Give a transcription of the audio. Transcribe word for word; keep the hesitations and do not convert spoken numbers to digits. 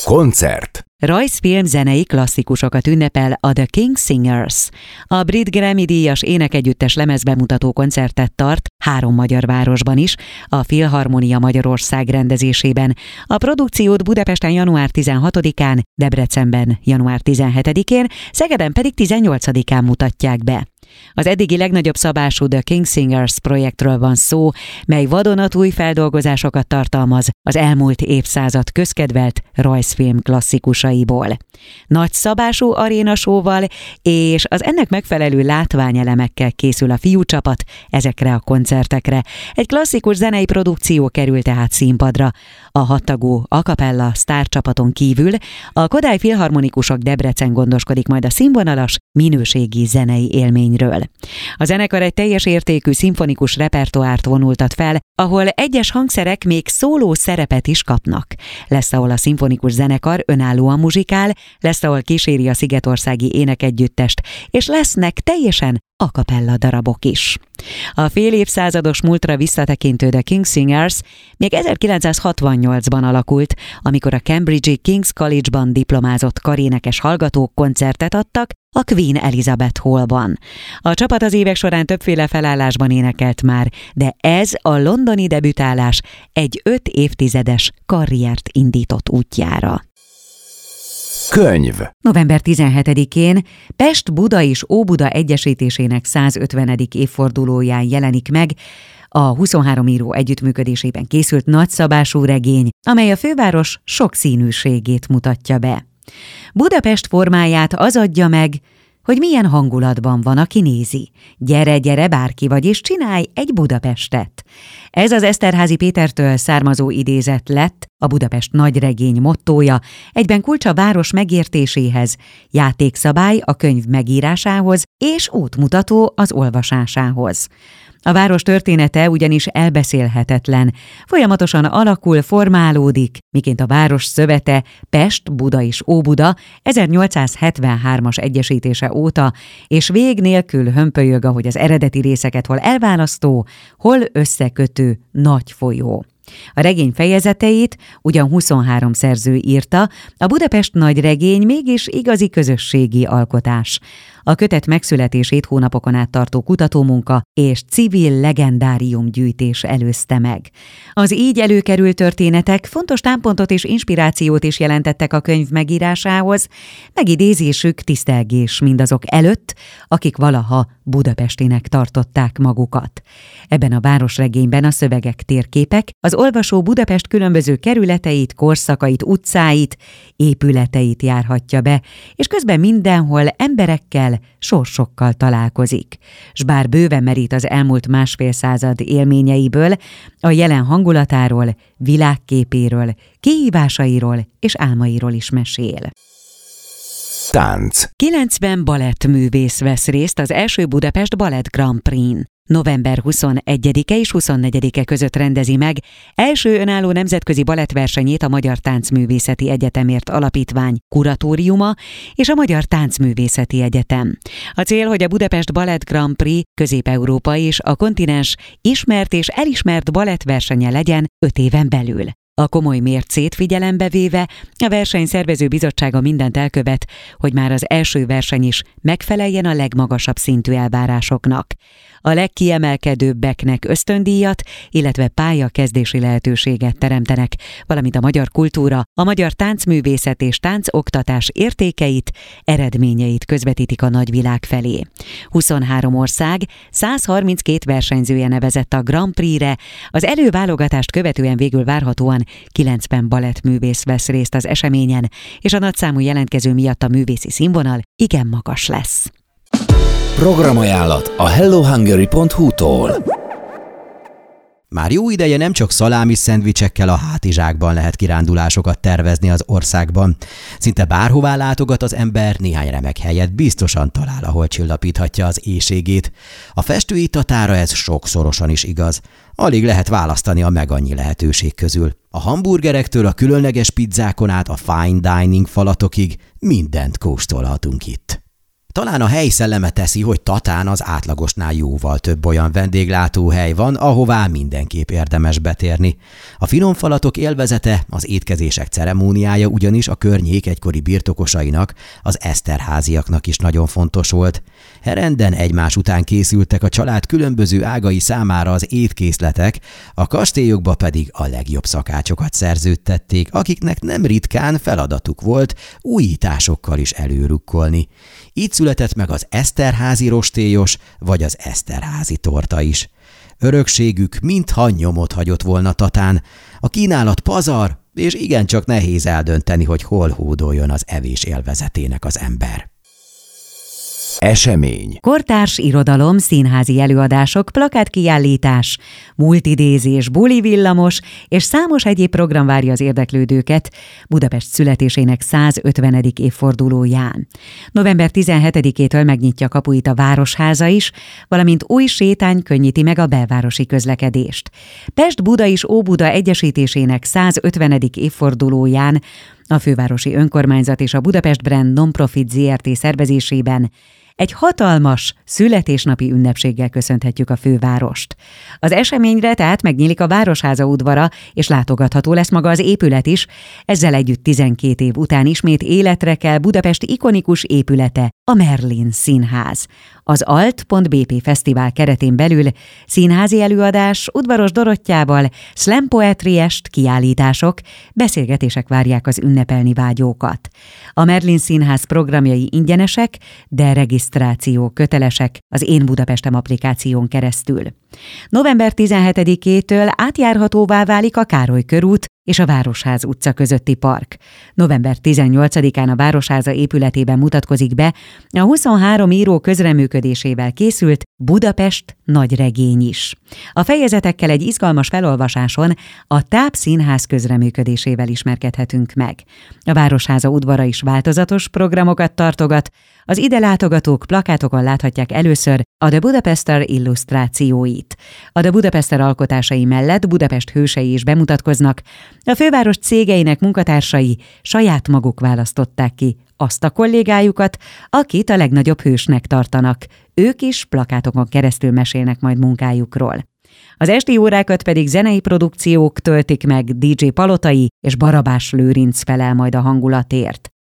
Koncert. Rajzfilm zenei klasszikusokat ünnepel a The King's Singers. A brit Grammy-díjas énekegyüttes lemezbemutató koncertet tart három magyar városban is, a Filharmonia Magyarország rendezésében. A produkciót Budapesten január tizenhatodikán, Debrecenben január tizenhetedikén, Szegeden pedig tizennyolcadikán mutatják be. Az eddigi legnagyobb szabású The King's Singers projektről van szó, mely vadonatúj feldolgozásokat tartalmaz az elmúlt évszázad közkedvelt rajzfilm klasszikusaiból. Nagy szabású arénasóval és az ennek megfelelő látványelemekkel készül a fiúcsapat ezekre a koncertekre. Egy klasszikus zenei produkció kerül tehát színpadra. A hattagú a cappella sztárcsapaton kívül a Kodály Filharmonikusok Debrecen gondoskodik majd a színvonalas, minőségi zenei élményről. A zenekar egy teljes értékű szimfonikus repertoárt vonultat fel, ahol egyes hangszerek még szóló szerepet is kapnak. Lesz, ahol a szimfonikus zenekar önállóan muzsikál, lesz, ahol kíséri a szigetországi énekegyüttest, és lesznek teljesen a cappella darabok is. A fél évszázados múltra visszatekintő The King's Singers még ezerkilencszázhatvannyolcban alakult, amikor a Cambridge-i King's College-ban diplomázott karénekes hallgatók koncertet adtak a Queen Elizabeth Hallban. A csapat az évek során többféle felállásban énekelt már, de ez a londoni debütálás egy öt évtizedes karriert indított útjára. Könyv. november tizenhetedikén Pest, Buda és Óbuda egyesítésének százötvenedik évfordulóján jelenik meg a huszonhárom író együttműködésében készült nagyszabású regény, amely a főváros sokszínűségét mutatja be. Budapest formáját az adja meg, hogy milyen hangulatban van, aki nézi. Gyere, gyere bárki vagy, és csinálj egy Budapestet. Ez az Eszterházy Pétertől származó idézet lett a Budapest nagyregény mottója, egyben kulcs a város megértéséhez, játékszabály a könyv megírásához és útmutató az olvasásához. A város története ugyanis elbeszélhetetlen, folyamatosan alakul, formálódik, miként a város szövete Pest, Buda és Óbuda ezernyolcszázhetvenhármas egyesítése óta, és vég nélkül hömpölyög, ahogy az eredeti részeket hol elválasztó, hol összekötő nagy folyó. A regény fejezeteit ugyan huszonhárom szerző írta, a Budapest nagyregény mégis igazi közösségi alkotás. A kötet megszületését hónapokon át tartó kutatómunka és civil legendáriumgyűjtés előzte meg. Az így előkerült történetek fontos támpontot és inspirációt is jelentettek a könyv megírásához, megidézésük tisztelgés mindazok előtt, akik valaha budapestinek tartották magukat. Ebben a városregényben a szövegek térképek, az olvasó Budapest különböző kerületeit, korszakait, utcáit, épületeit járhatja be, és közben mindenhol emberekkel, sorsokkal találkozik. S bár bőven merít az elmúlt másfél század élményeiből, a jelen hangulatáról, világképéről, kihívásairól és álmairól is mesél. Tánc. kilencven balettművész vesz részt az első Budapest Balett Grand Prix-n. november huszonegyedike és huszonnegyedike között rendezi meg első önálló nemzetközi balettversenyét a Magyar Táncművészeti Egyetemért Alapítvány kuratóriuma és a Magyar Táncművészeti Egyetem. A cél, hogy a Budapest Balett Grand Prix Közép-Európa és a kontinens ismert és elismert balettversenye legyen öt éven belül. A komoly mércét figyelembe véve a versenyszervező bizottsága mindent elkövet, hogy már az első verseny is megfeleljen a legmagasabb szintű elvárásoknak. A legkiemelkedőbbeknek ösztöndíjat, illetve pályakezdési lehetőséget teremtenek, valamint a magyar kultúra, a magyar táncművészet és táncoktatás értékeit, eredményeit közvetítik a nagyvilág felé. huszonhárom ország, százharminckét versenyzője nevezett a Grand Prix-re, az előválogatást követően végül várhatóan kilencven balettművész vesz részt az eseményen, és a nagyszámú jelentkező miatt a művészi színvonal igen magas lesz. Programajánlat a hello hungary pont hu-tól. Már jó ideje nem csak szalámi szendvicsekkel a hátizsákban lehet kirándulásokat tervezni az országban. Szinte bárhová látogat az ember, néhány remek helyet biztosan talál, ahol csillapíthatja az éhségét. A festőittatára ez sokszorosan is igaz. Alig lehet választani a megannyi lehetőség közül. A hamburgerektől a különleges pizzákon át a fine dining falatokig mindent kóstolhatunk itt. Talán a hely szelleme teszi, hogy Tatán az átlagosnál jóval több olyan vendéglátóhely van, ahová mindenképp érdemes betérni. A finom falatok élvezete, az étkezések ceremóniája ugyanis a környék egykori birtokosainak, az Eszterháziaknak is nagyon fontos volt. Herenden egymás után készültek a család különböző ágai számára az étkészletek, a kastélyokba pedig a legjobb szakácsokat szerződtették, akiknek nem ritkán feladatuk volt újításokkal is előrukkolni. Így született meg az eszterházi rostélyos vagy az eszterházi torta is. Örökségük mintha nyomot hagyott volna Tatán. A kínálat pazar, és igencsak nehéz eldönteni, hogy hol hódoljon az evés élvezetének az ember. Esemény. Kortárs irodalom, színházi előadások, plakátkiállítás, multidézés, buli villamos és számos egyéb program várja az érdeklődőket Budapest születésének százötvenedik évfordulóján. november tizenhetedikétől megnyitja kapuit a Városháza is, valamint új sétány könnyíti meg a belvárosi közlekedést. Pest-Buda és Óbuda egyesítésének százötvenedik évfordulóján a Fővárosi Önkormányzat és a Budapest Brand Nonprofit zé er té szervezésében egy hatalmas születésnapi ünnepséggel köszönhetjük a fővárost. Az eseményre tehát megnyílik a Városháza udvara, és látogatható lesz maga az épület is, ezzel együtt tizenkét év után ismét életre kell Budapest ikonikus épülete, a Merlin Színház. Az alt.bp Fesztivál keretén belül színházi előadás Udvaros Dorottyával, slam poetry est, kiállítások, beszélgetések várják az ünnepelni vágyókat. A Merlin Színház programjai ingyenesek, de regisztráció kötelesek az Én Budapestem applikáción keresztül. november tizenhetedikétől átjárhatóvá válik a Károly körút és a Városház utca közötti park. november tizennyolcadikán a Városháza épületében mutatkozik be a huszonhárom író közreműködésével készült Budapest nagyregény is. A fejezetekkel egy izgalmas felolvasáson a Táp Színház közreműködésével ismerkedhetünk meg. A Városháza udvara is változatos programokat tartogat, az ide látogatók plakátokon láthatják először a The Budapester illusztrációit. A The Budapester alkotásai mellett Budapest hősei is bemutatkoznak, a főváros cégeinek munkatársai saját maguk választották ki azt a kollégájukat, akit a legnagyobb hősnek tartanak. Ők is plakátokon keresztül mesélnek majd munkájukról. Az esti órákat pedig zenei produkciók töltik meg, dé dzsé Palotai és Barabás Lőrinc felel majd a hangulatért.